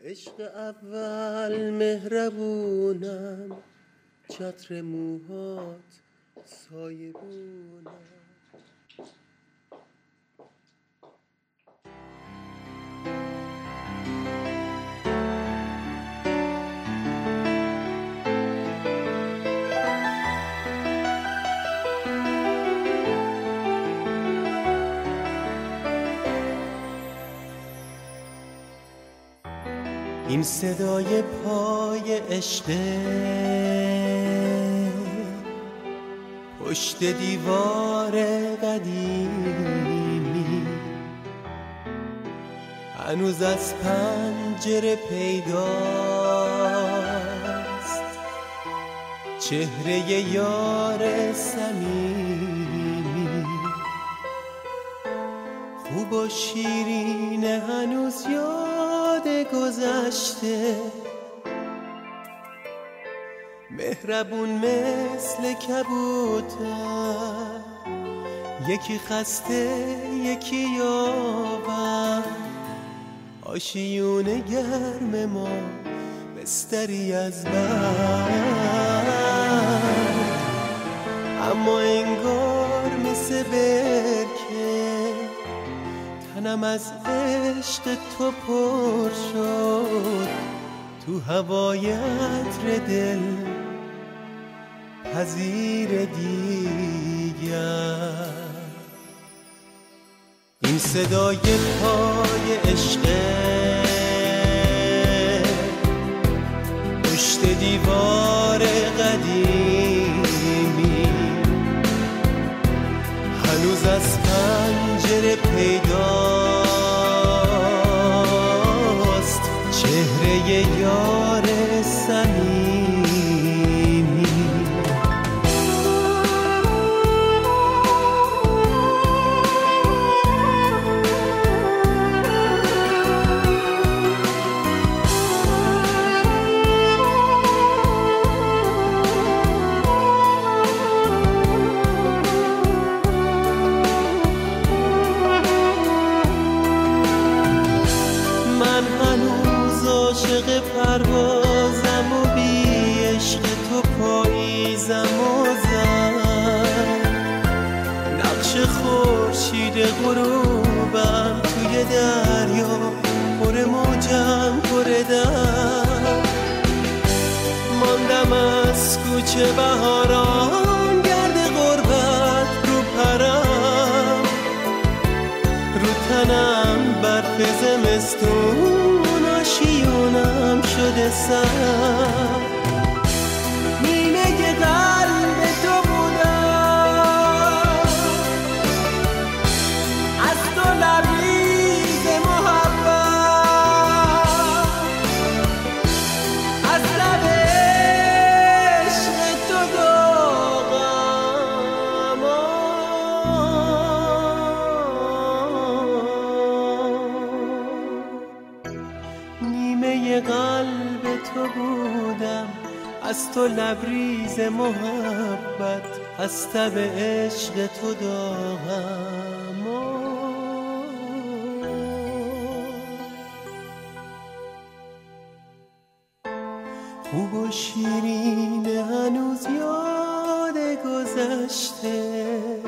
عشق اول مهربونم، چتر موهات سایبونم. این صدای پای عشقه پشت دیوار قدیمی، هنوز از پنجره پیداست چهره یار صمیمی. خوب و شیرینه هنوز یاد گذشته، مهربون مثل کبوتر، یکی خسته یکی یاور، آشیون گرم ما بستری از برد. اما انگار مثل برکه تنم از عشق تو پر شد، تو هوای عطر دل پذیر دیگر. این صدای پای عشقه پشت دیوار قدیمی، هنوز از پنجره پیداست چهره یار صمیمی. عاشق پروازم و بی عشق تو پاییزم و زد، نقش خورشید غروبم توی دریا، پر موجم پر درد. ماندم از کوچه بهاران، گرد غربت رو پرم، رو تنم برف زمستون، آشیونم شده سر. نیمه قلب تو بودم، از تو لبریز محبت، از لب عشق تو داغم. نیمه قلب تو بودم، از تو لبریز محبت، از تب عشق تو داغم. خوب و شیرینه هنوز یاد گذشته،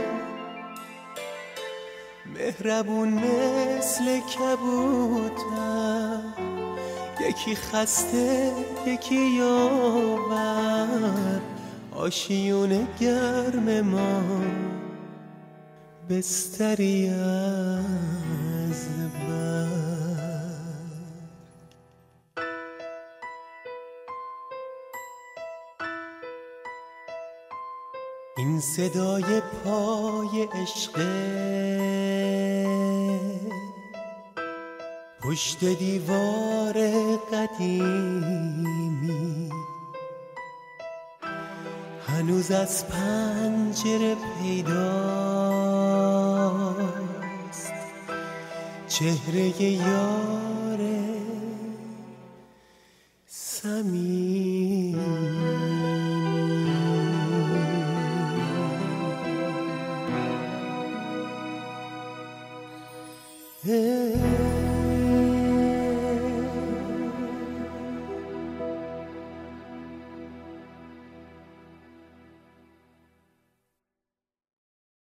مهربون مثل کبوتر، یکی خسته یکی یاور، آشیون گرم ما بستری از برگ. این صدای پای عشقه پشت دیوار قدیمی، هنوز از پنجره پیداست چهره یار صمیمی.